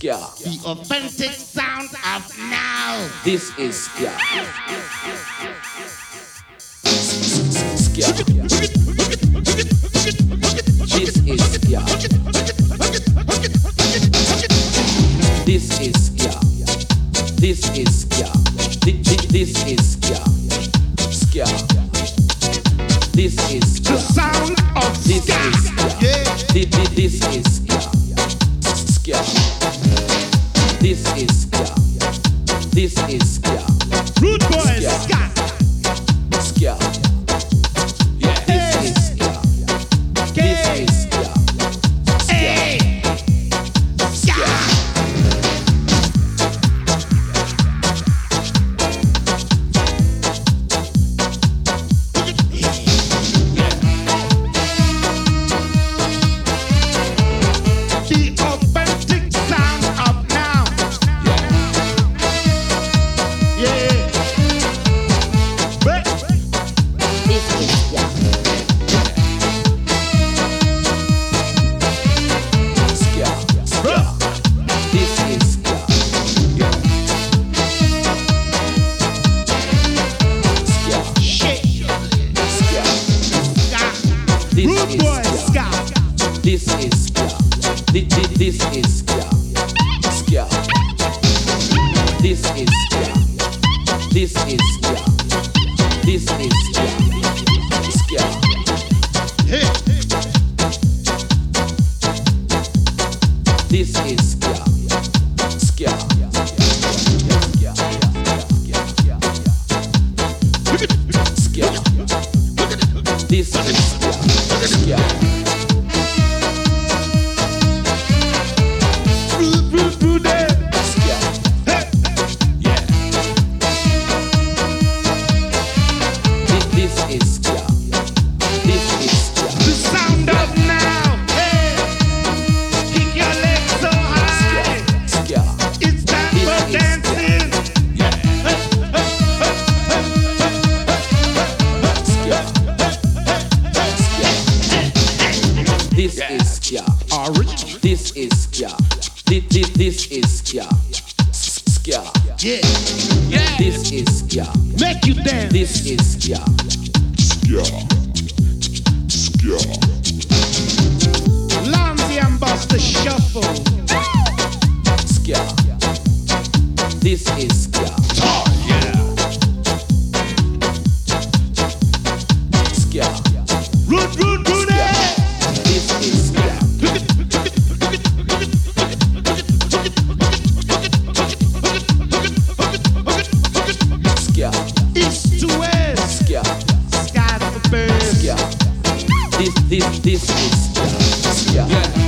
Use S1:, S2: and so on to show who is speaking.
S1: Ska.
S2: The authentic sound of now.
S1: This is Ska. Ska. This is Ska. This is Ska. This is Ska. This is Ska. Ska. This is Ska.
S2: The sound of
S1: This
S2: ska.
S1: is Ska.
S2: Yeah.
S1: This is Ska. Ska. This is Ska. This is Ska.
S2: Rude boy
S1: Ska.
S2: ska.
S1: Ska. Yeah. This is Ska. This is Ska.
S2: Hey. Ska. The authentic sound of now. Yeah. But
S3: This is Ska.
S1: Ska. Ska. This is Ska. Yeah. Ska.
S2: shit.
S1: Ska.
S2: Ska.
S1: This
S2: Rude
S1: is
S2: boy
S1: Ska.
S2: ska.
S1: This is Ska. This is Ska. Ska. This is Ska. This is Ska. This is Ska. Ska.
S2: Hey.
S1: This is Ska. Ska. Ska. This is Ska. Ska.
S2: Rude, rude,
S1: Ska.
S2: hey.
S1: Yeah. This is Ska. This is Ska.
S2: The sound of now. Hey. Kick your legs so high.
S1: Ska.
S2: It's time
S1: This
S2: for
S1: is
S2: dancing.
S1: Yeah. Ska. Ska. This is Ska.
S2: Original.
S1: This is Ska. This is Ska. Ska.
S2: Yeah.
S1: This is Ska.
S2: Make you dance.
S1: This is Ska.
S2: Lamsy and Buster Shuffle.
S1: Ska. This is Ska.
S2: Oh, yeah.
S1: Ska.
S2: Rude, rude, rude.
S1: This is Ska. Ska.
S2: East to west.
S1: Ska.
S2: Sky's the best.
S1: Ska. This is Ska. Ska.